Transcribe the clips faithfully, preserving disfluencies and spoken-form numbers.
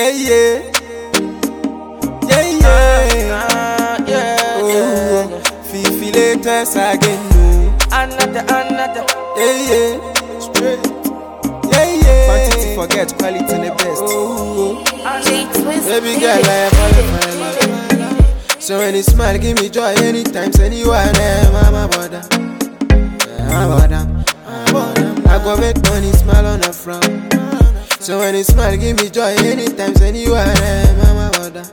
Yeah, yeah. Yeah, yeah. Uh, yeah, Oh, yeah, yeah. Fifi latest again, no. Another, another. Yeah, yeah. Straight. Yeah, yeah. Quantity forget, quality the best. Oh, J-Twist. baby girl, I qualify. So when you smile, give me joy anytime, anywhere, mama bother. Mama bother. I go make money, smile on the front. So when you smile, give me joy anytime, anywhere, mama bother.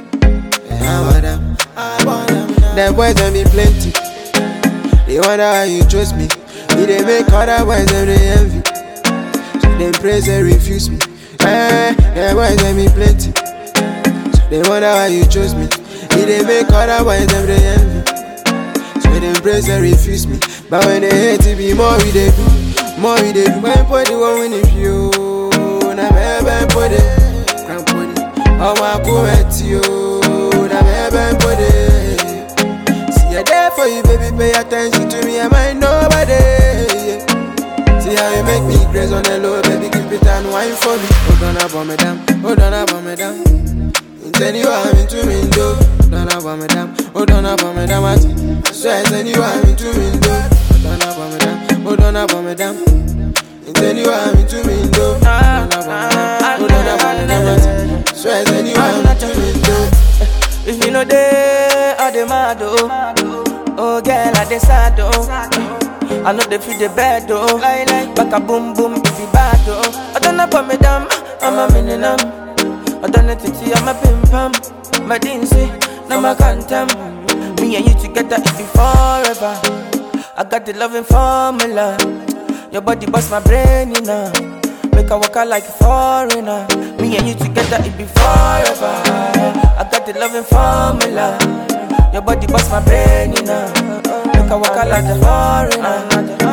Mama bother. Them boys don't be plenty. They wonder why you trust me. Me they make other boys them they envy. So them praise and refuse me. Eh, them boys them be plenty. So they wonder why you trust me. Me they make other boys them they envy. So them praise and refuse me. But when they hate it be more we they do, more we they do. When put the one in if you, na me ben put it, grand put it. Oh my cool at you, na me ben put it. Yeah, there for you, baby, pay attention to me, I mind nobody. Yeah. See how you make me grace on the low, baby, keep it and wine for me. Hold on up on me down, hold on up on me down. Send you I'm into me, do. Hold on up on me down, hold on up on me down. I swear, send you I'm into me, do. Hold on up on me down, hold on up on me down. Send you I'm into me, do. Hold on up on me down, hold on up on me down. I swear, send you I'm into me, do. If you know they are the mad, oh. Oh, girl, I decide, oh. I know they feel the bed, oh. I like back a boom boom, if you bad, oh. I don't know about me damn, I'm a minimum. I don't know to see, I'm a pim pam. My didn't say, now my contem. Me and you together, it be forever. I got the loving formula. Your body bust my brain, you know. Make I walk out like a foreigner. Me and you together, it be forever. I got the loving formula. Your body bust my brain, you know. Make I walk out like a foreigner.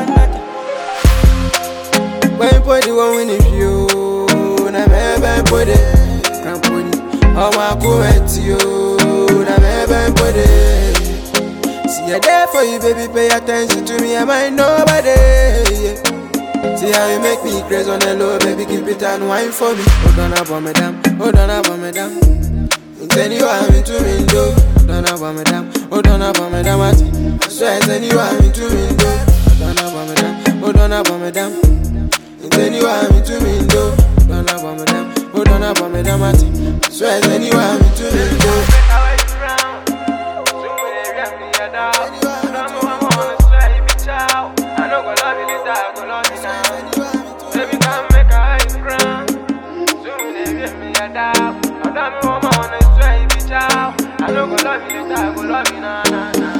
When you put the one in you, na me ben put it, grand put it. Oh my cool at you, na me ben put it. See you there for you, baby, pay attention to me, I mind nobody. Yeah. See how you make me crazy on the low, baby, keep it and wine for me. Hold on up on me down, hold on up on me down. Send you I'm into me, do. Hold on up on me down, hold on up on me down. I swear, send you I'm into me, do. Hold on up on me down, hold on up on me down. Send you I'm into me, do. Hold on up on me down, hold on up on me down. I swear, send you I'm into me, do. I don't go love you later, I go love you now, now, now.